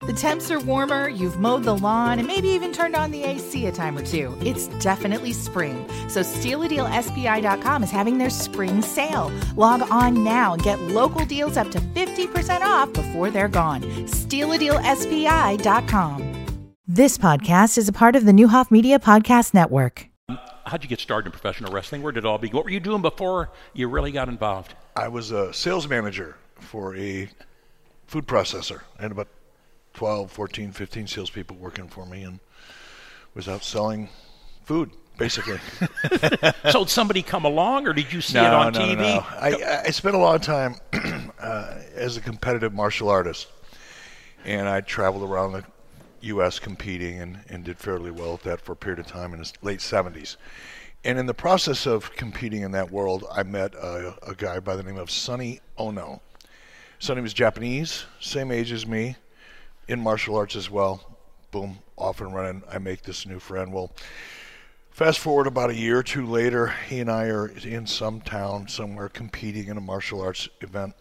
The temps are warmer, you've mowed the lawn, and maybe even turned on the AC a time or two. It's definitely spring. So SteelADealSPI.com is having their spring sale. Log on now and get local deals up to 50% off before they're gone. SteelADealSPI.com. This podcast is a part of the Newhoff Media Podcast Network. How'd you get started in professional wrestling? Where did it all begin? What were you doing before you really got involved? I was a sales manager for a food processor. I had about 12, 14, 15 salespeople working for me and was out selling food, basically. So did somebody come along, or did you see it on TV? No. I spent a lot of time as a competitive martial artist, and I traveled around the U.S. competing and did fairly well at that for a period of time in the late 70s. And in the process of competing in that world, I met a guy by the name of Sonny Ono. Sonny was Japanese, same age as me, in martial arts as well. Boom, off and running. I make this new friend. Well, fast forward about a year or two later, he and I are in some town somewhere competing in a martial arts event.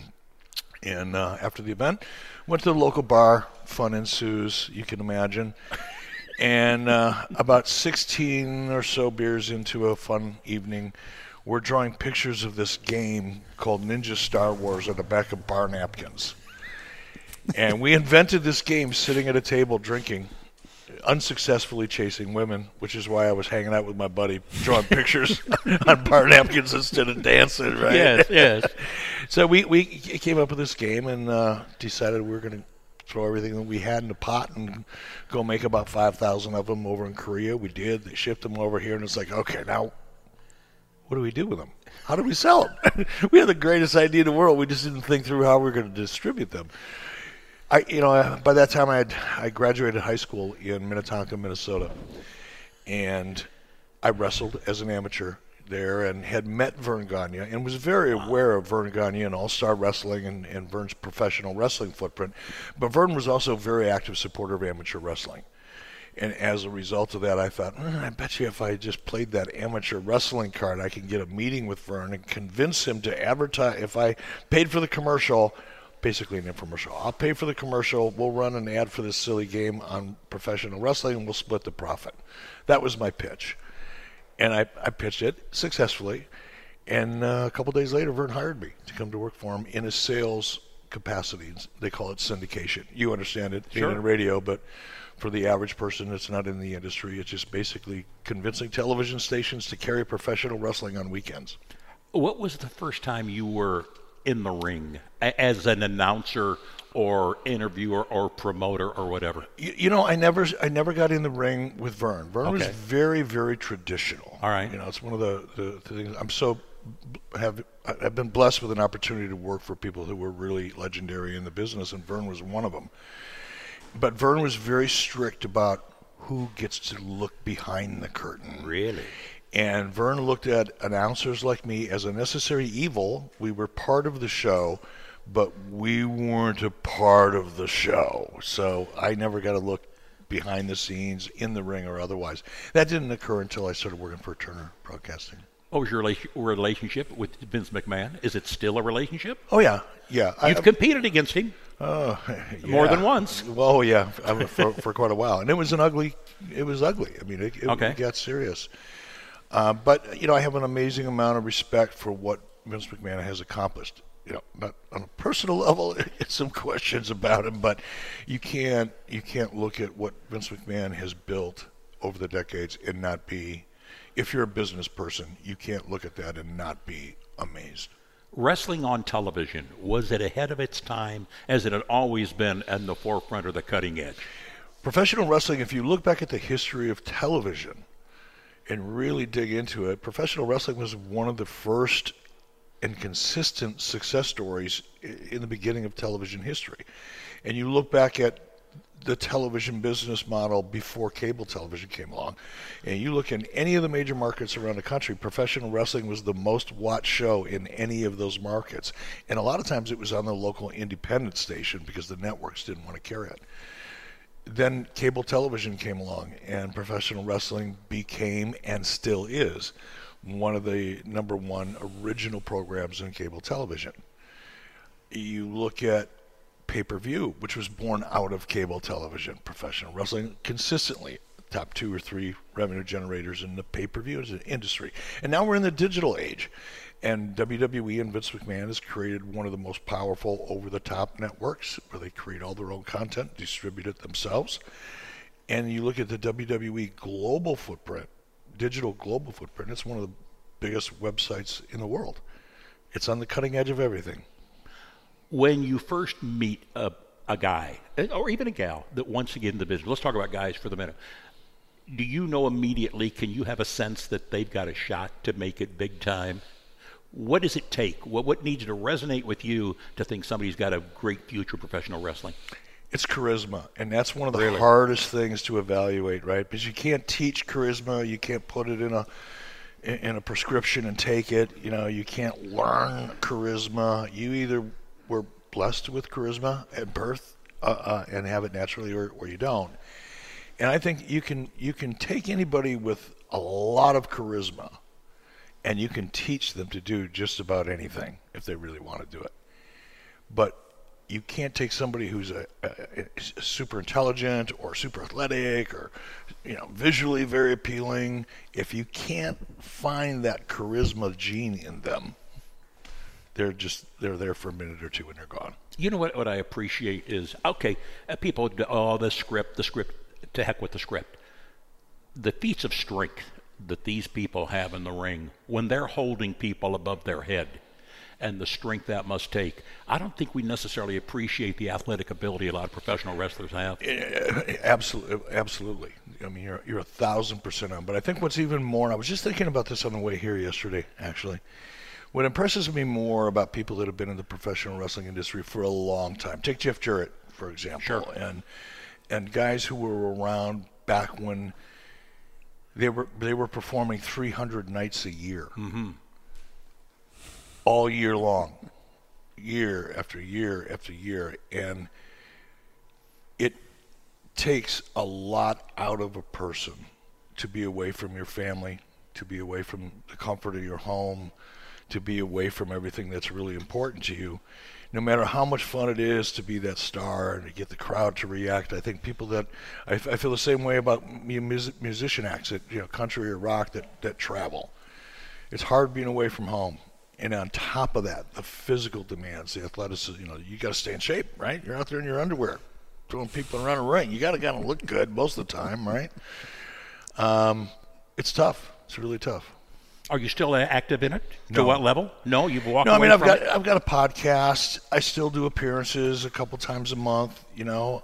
And after the event, went to the local bar. Fun ensues, you can imagine. And about 16 or so beers into a fun evening, we're drawing pictures of this game called Ninja Star Wars on the back of bar napkins. And we invented this game sitting at a table drinking, unsuccessfully chasing women, which is why I was hanging out with my buddy drawing pictures on bar napkins instead of dancing, right? Yes. So we came up with this game and decided we were going to throw everything that we had in the pot and go make about 5,000 of them over in Korea. We did. They shipped them over here, and it's like, okay, now what do we do with them? How do we sell them? We had the greatest idea in the world. We just didn't think through how we were going to distribute them. By that time I graduated high school in Minnetonka, Minnesota, and I wrestled as an amateur there and had met Vern Gagne and was very aware of Vern Gagne and All-Star Wrestling and Vern's professional wrestling footprint. But Vern was also a very active supporter of amateur wrestling. And as a result of that, I thought, I bet you if I just played that amateur wrestling card, I can get a meeting with Vern and convince him to advertise. If I paid for the commercial, basically an infomercial, I'll pay for the commercial, we'll run an ad for this silly game on professional wrestling, and we'll split the profit. That was my pitch. And I pitched it successfully. And a couple days later, Vern hired me to come to work for him in a sales capacity. They call it syndication. You understand it, being in radio, but for the average person that's not in the industry, it's just basically convincing television stations to carry professional wrestling on weekends. What was the first time you were in the ring as an announcer or interviewer or promoter or whatever? I never got in the ring with Vern. Vern was very, very traditional. All right. It's one of the things I've been blessed with an opportunity to work for people who were really legendary in the business, and Vern was one of them. But Vern was very strict about who gets to look behind the curtain. Really? And Vern looked at announcers like me as a necessary evil. We were part of the show, but we weren't a part of the show. So I never got to look behind the scenes, in the ring or otherwise. That didn't occur until I started working for Turner Broadcasting. What was your relationship with Vince McMahon? Is it still a relationship? Oh, yeah. You've competed against him more than once. Well, yeah, for quite a while. And it was ugly. I mean, it got serious. But I have an amazing amount of respect for what Vince McMahon has accomplished. Not on a personal level, some questions about him, but you can't look at what Vince McMahon has built over the decades and not be, if you're a business person, you can't look at that and not be amazed. Wrestling on television, was it ahead of its time, as it had always been at the forefront or the cutting edge? Professional wrestling, if you look back at the history of television and really dig into it, professional wrestling was one of the first and consistent success stories in the beginning of television history. And you look back at the television business model before cable television came along, and you look in any of the major markets around the country, professional wrestling was the most watched show in any of those markets. And a lot of times it was on the local independent station because the networks didn't want to carry it. Then cable television came along, and professional wrestling became, and still is, one of the number one original programs in cable television. You look at pay-per-view, which was born out of cable television. Professional wrestling consistently top 2 or 3 revenue generators in the pay-per-view industry. And now we're in the digital age. And WWE and Vince McMahon has created one of the most powerful over-the-top networks where they create all their own content, distribute it themselves. And you look at the WWE global footprint, digital global footprint, it's one of the biggest websites in the world. It's on the cutting edge of everything. When you first meet a guy, or even a gal, that wants to get into business, let's talk about guys for the minute. Do you know immediately, can you have a sense that they've got a shot to make it big time? What does it take? What needs to resonate with you to think somebody's got a great future in professional wrestling? It's charisma, and that's one of the hardest things to evaluate, right? Because you can't teach charisma, you can't put it in a prescription and take it. You know, you can't learn charisma. You either were blessed with charisma at birth and have it naturally, or you don't. And I think you can take anybody with a lot of charisma, and you can teach them to do just about anything if they really want to do it. But you can't take somebody who's a super intelligent or super athletic or, you know, visually very appealing. If you can't find that charisma gene in them, they're there for a minute or two and they're gone. You know what I appreciate is, okay, people, the script, to heck with the script. The feats of strength that these people have in the ring when they're holding people above their head, and the strength that must take. I don't think we necessarily appreciate the athletic ability a lot of professional wrestlers have. Absolutely. I mean, you're 1,000% on. But I think what's even more, I was just thinking about this on the way here yesterday, actually. What impresses me more about people that have been in the professional wrestling industry for a long time, take Jeff Jarrett, for example, sure. and guys who were around back when they were performing 300 nights a year. Mm-hmm. All year long, year after year after year, and it takes a lot out of a person to be away from your family, to be away from the comfort of your home, to be away from everything that's really important to you. No matter how much fun it is to be that star and to get the crowd to react, I think people that I feel the same way about musician acts that, you know, country or rock that travel. It's hard being away from home. And on top of that, the physical demands, the athleticism, you know, you got to stay in shape, right? You're out there in your underwear, throwing people around a ring. You got to kind of look good most of the time, right? It's tough. It's really tough. Are you still active in it? No. To what level? No, you've walked away from it? No, I mean, I've got a podcast. I still do appearances a couple times a month, you know.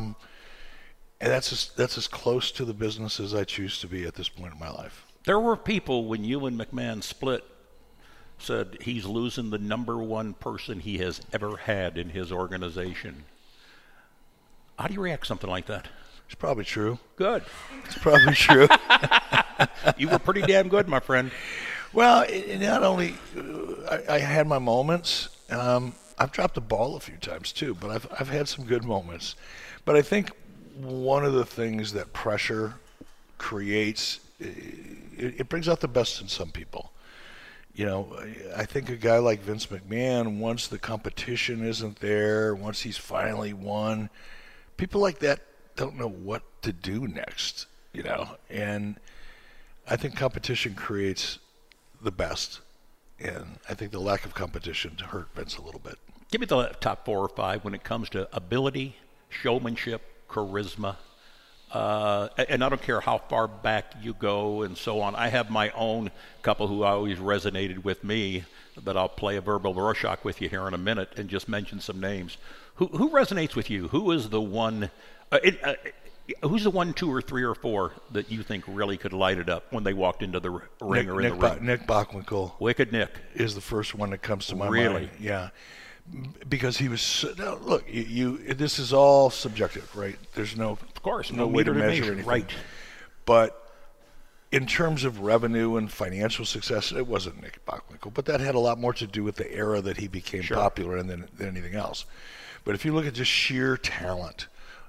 And that's as close to the business as I choose to be at this point in my life. There were people, when you and McMahon split, said he's losing the number one person he has ever had in his organization. How do you react to something like that? It's probably true. Good. It's probably true. You were pretty damn good, my friend. Well, not only I had my moments. I've dropped the ball a few times too, but I've had some good moments. But I think one of the things that pressure creates, it brings out the best in some people. You know, I think a guy like Vince McMahon, once the competition isn't there, once he's finally won, people like that don't know what to do next, you know. And I think competition creates the best. And I think the lack of competition hurt Vince a little bit. Give me the top 4 or 5 when it comes to ability, showmanship, charisma. And I don't care how far back you go and so on. I have my own couple who always resonated with me, but I'll play a verbal Rorschach with you here in a minute and just mention some names. Who resonates with you? Who is the one, who's the 1, 2, or 3, or 4 that you think really could light it up when they walked into the ring or in the ring? Nick Bockwinkel. Wicked Nick. Is the first one that comes to my mind. Really? Yeah. Because he was now, look, this is all subjective, right? There's no, of course, no way to measure anything. Right. But in terms of revenue and financial success, it wasn't Nick Bockwinkel, but that had a lot more to do with the era that he became popular in than anything else. But if you look at just sheer talent,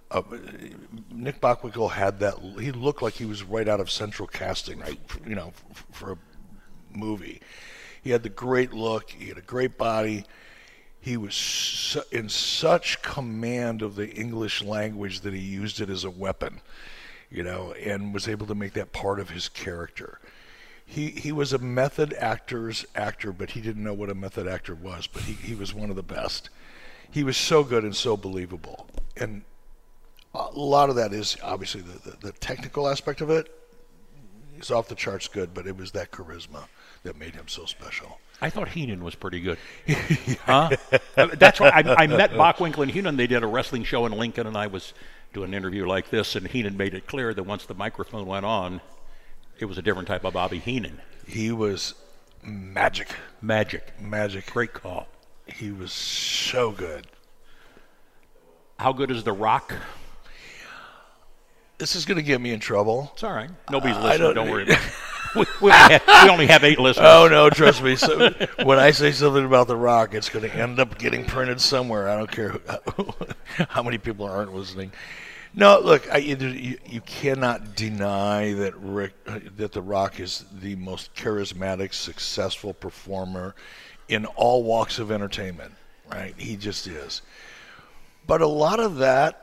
Nick Bockwinkel had that. He looked like he was right out of Central Casting, right? You know, for a movie. He had the great look. He had a great body. he was in such command of the English language that he used it as a weapon, and was able to make that part of his character. He was a method actor's actor, but he didn't know what a method actor was, but he was one of the best. He was so good and so believable. And a lot of that is obviously the technical aspect of it. He's off the charts good, but it was that charisma that made him so special. I thought Heenan was pretty good. Huh? That's why I met Bockwinkel and Heenan. They did a wrestling show in Lincoln, and I was doing an interview like this, and Heenan made it clear that once the microphone went on, it was a different type of Bobby Heenan. He was magic. Magic. Great call. He was so good. How good is The Rock? This is going to get me in trouble. It's all right. Nobody's listening. Don't worry about it. We only have 8 listeners. Oh, no, trust me. So when I say something about The Rock, it's going to end up getting printed somewhere. I don't care how many people aren't listening. No, look, you cannot deny that The Rock is the most charismatic, successful performer in all walks of entertainment, right? He just is. But a lot of that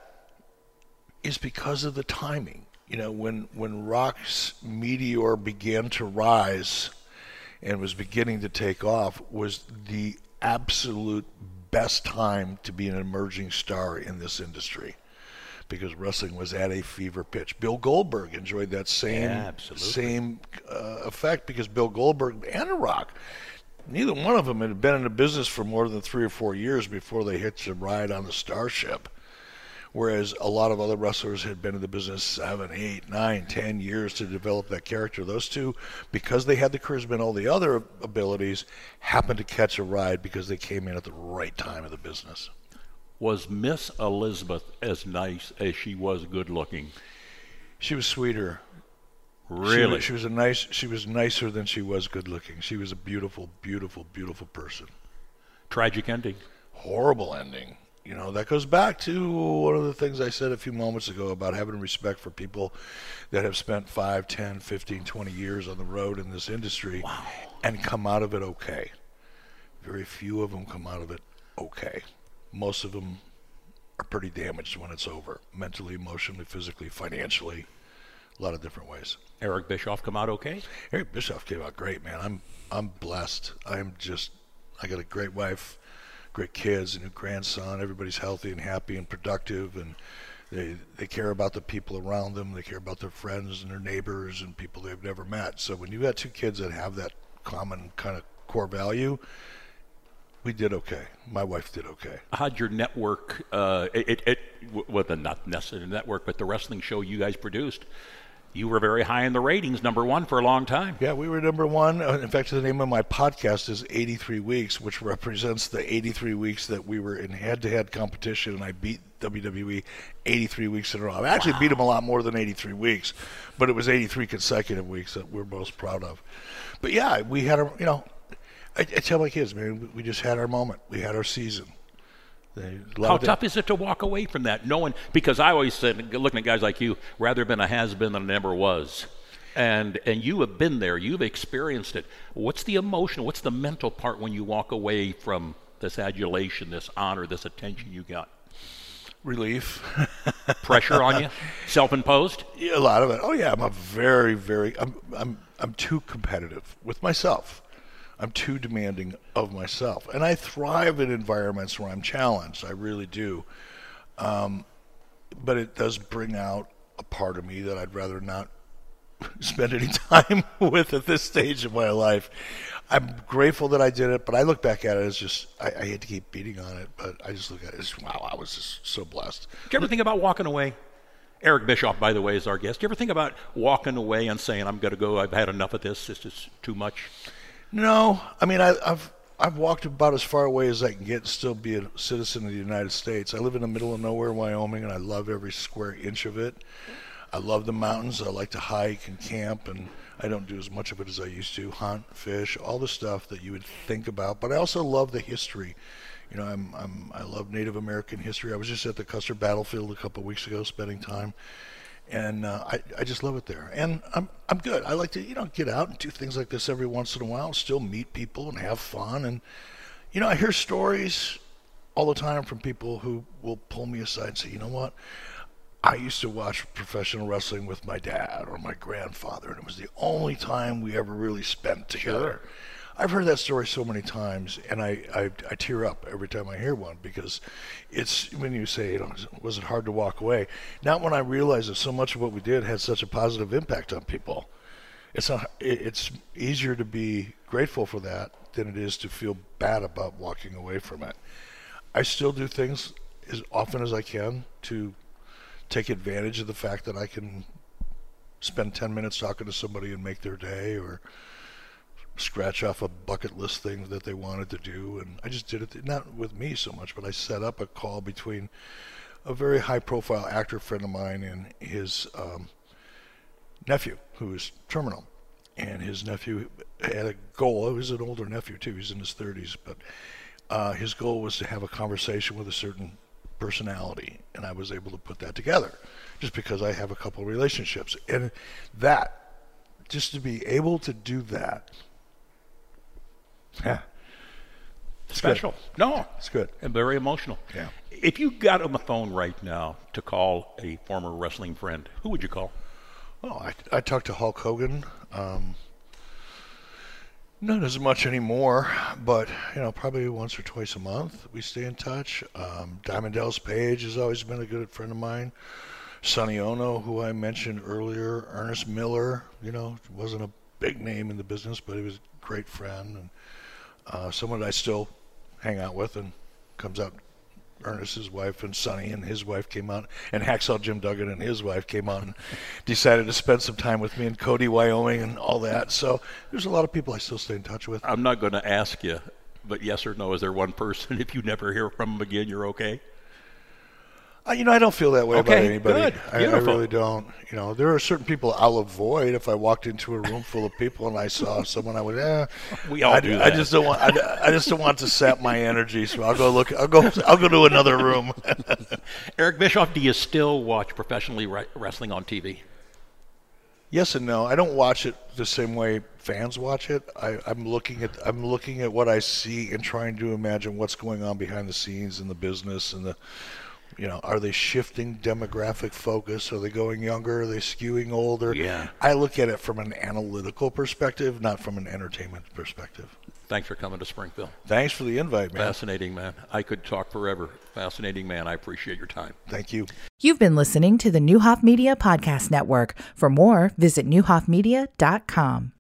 is because of the timing. When Rock's meteor began to rise and was beginning to take off was the absolute best time to be an emerging star in this industry, because wrestling was at a fever pitch. Bill Goldberg enjoyed that same effect, because Bill Goldberg and The Rock, neither one of them had been in the business for more than 3 or 4 years before they hitched a ride on the Starship. Whereas a lot of other wrestlers had been in the business 7, 8, 9, 10 years to develop that character. Those two, because they had the charisma and all the other abilities, happened to catch a ride because they came in at the right time of the business. Was Miss Elizabeth as nice as she was good looking? She was sweeter. Really? She was nicer than she was good looking. She was a beautiful, beautiful, beautiful person. Tragic ending. Horrible ending. That goes back to one of the things I said a few moments ago about having respect for people that have spent 5, 10, 15, 20 years on the road in this industry. Wow. And come out of it okay. Very few of them come out of it okay. Most of them are pretty damaged when it's over, mentally, emotionally, physically, financially, a lot of different ways. Eric Bischoff come out okay? Eric Bischoff came out great, man. I'm blessed. I got a great wife, great kids, a new grandson. Everybody's healthy and happy and productive, and they care about the people around them. They care about their friends and their neighbors and people they've never met. So when you've got 2 kids that have that common kind of core value, we did okay. My wife did okay. How'd your network, not necessarily network, but the wrestling show you guys produced, you were very high in the ratings, #1 for a long time. Yeah, we were #1. In fact, the name of my podcast is 83 Weeks, which represents the 83 weeks that we were in head-to-head competition, and I beat WWE 83 weeks in a row. I actually beat them a lot more than 83 weeks, but it was 83 consecutive weeks that we're most proud of. But yeah, we had I tell my kids, man, we just had our moment. We had our season. How tough is it to walk away from that? Because I always said, looking at guys like you, rather been a has-been than a never was. And you have been there. You've experienced it. What's the emotional, what's the mental part when you walk away from this adulation, this honor, this attention you got? Relief. Pressure on you? Self-imposed? Yeah, a lot of it. Oh, yeah. I'm a very, very, I'm too competitive with myself. I'm too demanding of myself. And I thrive in environments where I'm challenged. I really do. But it does bring out a part of me that I'd rather not spend any time with at this stage of my life. I'm grateful that I did it, but I look back at it as just, I hate to keep beating on it, but I just look at it as, wow, I was just so blessed. Do you ever think about walking away? Eric Bischoff, by the way, is our guest. Do you ever think about walking away and saying, I'm going to go, I've had enough of this, it's just too much? No, I mean, I've walked about as far away as I can get and still be a citizen of the United States. I live in the middle of nowhere, Wyoming, and I love every square inch of it. I love the mountains. I like to hike and camp, and I don't do as much of it as I used to. Hunt, fish, all the stuff that you would think about. But I also love the history. I love Native American history. I was just at the Custer Battlefield a couple of weeks ago, spending time. And I just love it there. And I'm good. I like to, get out and do things like this every once in a while, still meet people and have fun. And, I hear stories all the time from people who will pull me aside and say, you know what? I used to watch professional wrestling with my dad or my grandfather, and it was the only time we ever really spent together. Sure. I've heard that story so many times, and I tear up every time I hear one, because it's when you say, was it hard to walk away? Not when I realize that so much of what we did had such a positive impact on people. It's easier to be grateful for that than it is to feel bad about walking away from it. I still do things as often as I can to take advantage of the fact that I can spend 10 minutes talking to somebody and make their day, or scratch off a bucket list thing that they wanted to do. And I just did it, not with me so much, but I set up a call between a very high profile actor friend of mine and his nephew, who is terminal. And his nephew had a goal. He was an older nephew too, he's in his 30s, but his goal was to have a conversation with a certain personality, and I was able to put that together just because I have a couple of relationships. And that, just to be able to do that, special. Good. No, it's good. And very emotional. Yeah. If you got on the phone right now to call a former wrestling friend, who would you call? Oh, I talked to Hulk Hogan. Not as much anymore, but probably once or twice a month we stay in touch. Diamond Dallas Page has always been a good friend of mine. Sonny Ono, who I mentioned earlier. Ernest Miller, wasn't a big name in the business, but he was a great friend, and someone that I still hang out with and comes out. Ernest, his wife, and Sonny and his wife came out, and Hacksaw Jim Duggan and his wife came out and decided to spend some time with me in Cody, Wyoming, and all that. So there's a lot of people I still stay in touch with. I'm not going to ask you, but yes or no, is there one person, if you never hear from them again, you're okay? I don't feel that way about anybody. Good. I really don't. There are certain people I'll avoid. If I walked into a room full of people and I saw someone, I would. We all do that. I just don't want. I just don't want to sap my energy. So I'll go look. I'll go to another room. Eric Bischoff, do you still watch professionally wrestling on TV? Yes and no. I don't watch it the same way fans watch it. I'm looking at what I see and trying to imagine what's going on behind the scenes in the business and the. Are they shifting demographic focus? Are they going younger? Are they skewing older? Yeah. I look at it from an analytical perspective, not from an entertainment perspective. Thanks for coming to Springfield. Thanks for the invite, man. Fascinating, man. I could talk forever. Fascinating, man. I appreciate your time. Thank you. You've been listening to the Neuhoff Media Podcast Network. For more, visit neuhoffmedia.com.